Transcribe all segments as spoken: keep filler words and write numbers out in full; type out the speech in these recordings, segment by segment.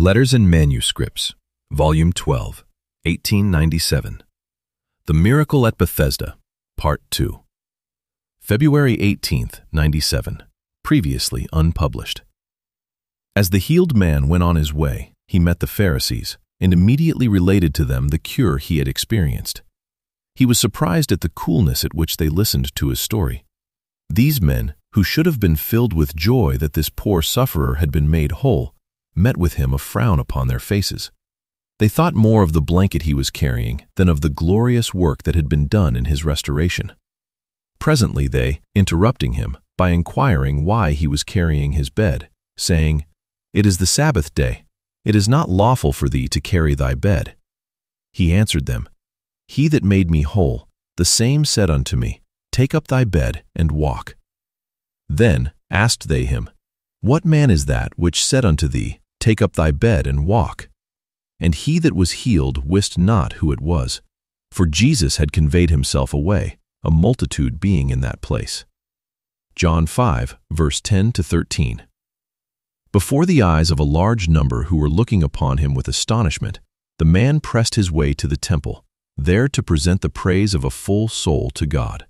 Letters and Manuscripts, Volume twelve, eighteen ninety-seven. The Miracle at Bethesda, Part two. February eighteenth, ninety-seven. Previously unpublished. As the healed man went on his way, he met the Pharisees and immediately related to them the cure he had experienced. He was surprised at the coolness at which they listened to his story. These men, who should have been filled with joy that this poor sufferer had been made whole, met with him a frown upon their faces. They thought more of the blanket he was carrying than of the glorious work that had been done in his restoration. Presently they, interrupting him, by inquiring why he was carrying his bed, saying, "It is the Sabbath day. It is not lawful for thee to carry thy bed." He answered them, "He that made me whole, the same said unto me, Take up thy bed and walk." Then asked they him, "What man is that which said unto thee, Take up thy bed and walk?" And he that was healed wist not who it was, for Jesus had conveyed himself away, a multitude being in that place. John five, verse ten to thirteen. Before the eyes of a large number who were looking upon him with astonishment, the man pressed his way to the temple, there to present the praise of a full soul to God.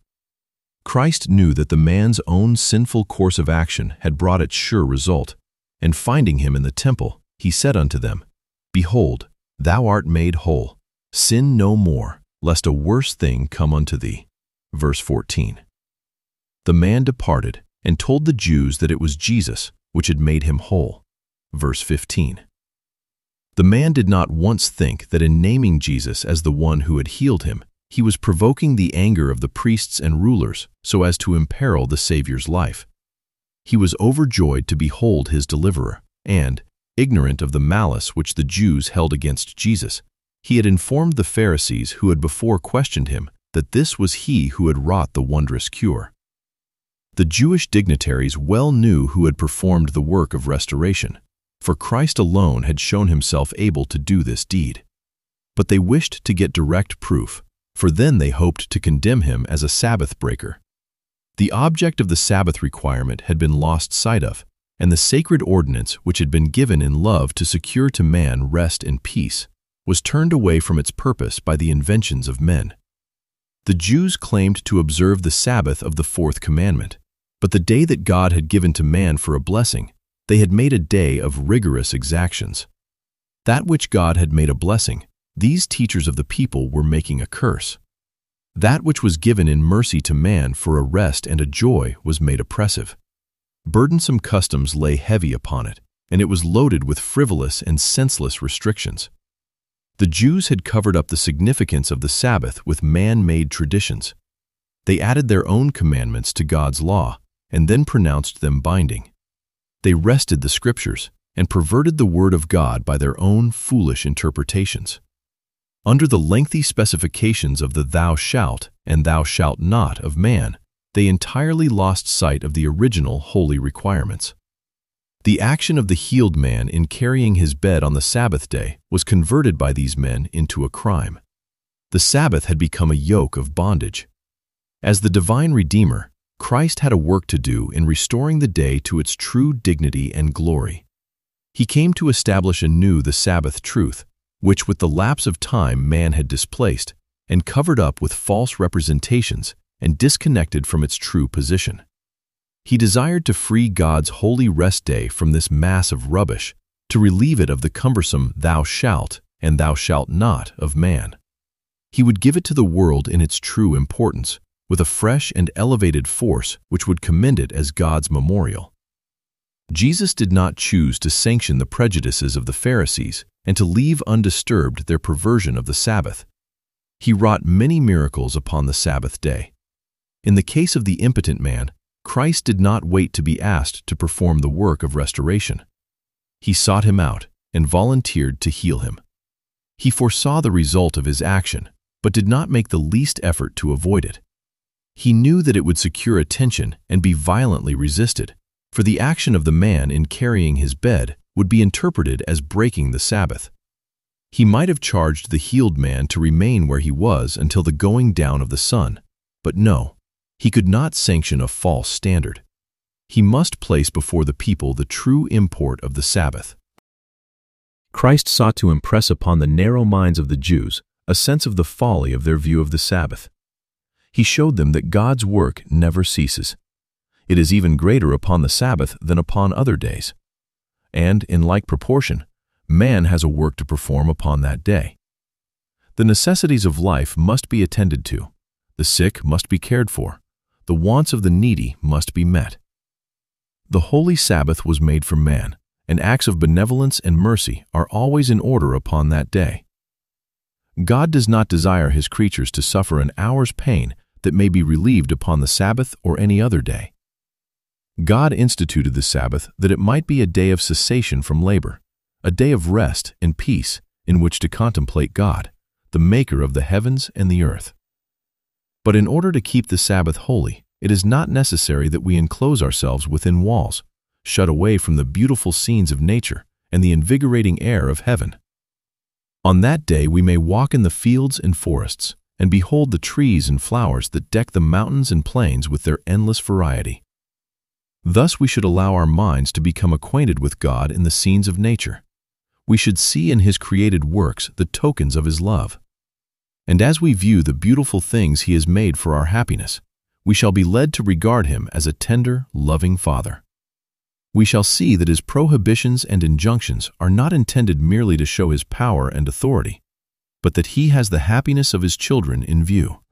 Christ knew that the man's own sinful course of action had brought its sure result, and finding him in the temple, he said unto them, "Behold, thou art made whole. Sin no more, lest a worse thing come unto thee." Verse fourteen. The man departed and told the Jews that it was Jesus which had made him whole. Verse fifteen. The man did not once think that in naming Jesus as the one who had healed him, he was provoking the anger of the priests and rulers so as to imperil the Savior's life. He was overjoyed to behold his deliverer, and, ignorant of the malice which the Jews held against Jesus, he had informed the Pharisees who had before questioned him that this was he who had wrought the wondrous cure. The Jewish dignitaries well knew who had performed the work of restoration, for Christ alone had shown himself able to do this deed. But they wished to get direct proof, for then they hoped to condemn him as a Sabbath breaker. The object of the Sabbath requirement had been lost sight of, and the sacred ordinance which had been given in love to secure to man rest and peace was turned away from its purpose by the inventions of men. The Jews claimed to observe the Sabbath of the fourth commandment, but the day that God had given to man for a blessing, they had made a day of rigorous exactions. That which God had made a blessing, these teachers of the people were making a curse. That which was given in mercy to man for a rest and a joy was made oppressive. Burdensome customs lay heavy upon it, and it was loaded with frivolous and senseless restrictions. The Jews had covered up the significance of the Sabbath with man-made traditions. They added their own commandments to God's law, and then pronounced them binding. They wrested the Scriptures and perverted the Word of God by their own foolish interpretations. Under the lengthy specifications of the "thou shalt" and "thou shalt not" of man, they entirely lost sight of the original holy requirements. The action of the healed man in carrying his bed on the Sabbath day was converted by these men into a crime. The Sabbath had become a yoke of bondage. As the divine Redeemer, Christ had a work to do in restoring the day to its true dignity and glory. He came to establish anew the Sabbath truth, which with the lapse of time man had displaced and covered up with false representations and disconnected from its true position. He desired to free God's holy rest day from this mass of rubbish, to relieve it of the cumbersome "thou shalt" and "thou shalt not" of man. He would give it to the world in its true importance, with a fresh and elevated force which would commend it as God's memorial. Jesus did not choose to sanction the prejudices of the Pharisees and to leave undisturbed their perversion of the Sabbath. He wrought many miracles upon the Sabbath day. In the case of the impotent man, Christ did not wait to be asked to perform the work of restoration. He sought him out and volunteered to heal him. He foresaw the result of his action, but did not make the least effort to avoid it. He knew that it would secure attention and be violently resisted, for the action of the man in carrying his bed would be interpreted as breaking the Sabbath. He might have charged the healed man to remain where he was until the going down of the sun, but no, he could not sanction a false standard. He must place before the people the true import of the Sabbath. Christ sought to impress upon the narrow minds of the Jews a sense of the folly of their view of the Sabbath. He showed them that God's work never ceases. It is even greater upon the Sabbath than upon other days. And, in like proportion, man has a work to perform upon that day. The necessities of life must be attended to, the sick must be cared for, the wants of the needy must be met. The holy Sabbath was made for man, and acts of benevolence and mercy are always in order upon that day. God does not desire His creatures to suffer an hour's pain that may be relieved upon the Sabbath or any other day. God instituted the Sabbath that it might be a day of cessation from labor, a day of rest and peace in which to contemplate God, the Maker of the heavens and the earth. But in order to keep the Sabbath holy, it is not necessary that we enclose ourselves within walls, shut away from the beautiful scenes of nature and the invigorating air of heaven. On that day we may walk in the fields and forests, and behold the trees and flowers that deck the mountains and plains with their endless variety. Thus we should allow our minds to become acquainted with God in the scenes of nature. We should see in His created works the tokens of His love. And as we view the beautiful things He has made for our happiness, we shall be led to regard Him as a tender, loving Father. We shall see that His prohibitions and injunctions are not intended merely to show His power and authority, but that He has the happiness of His children in view.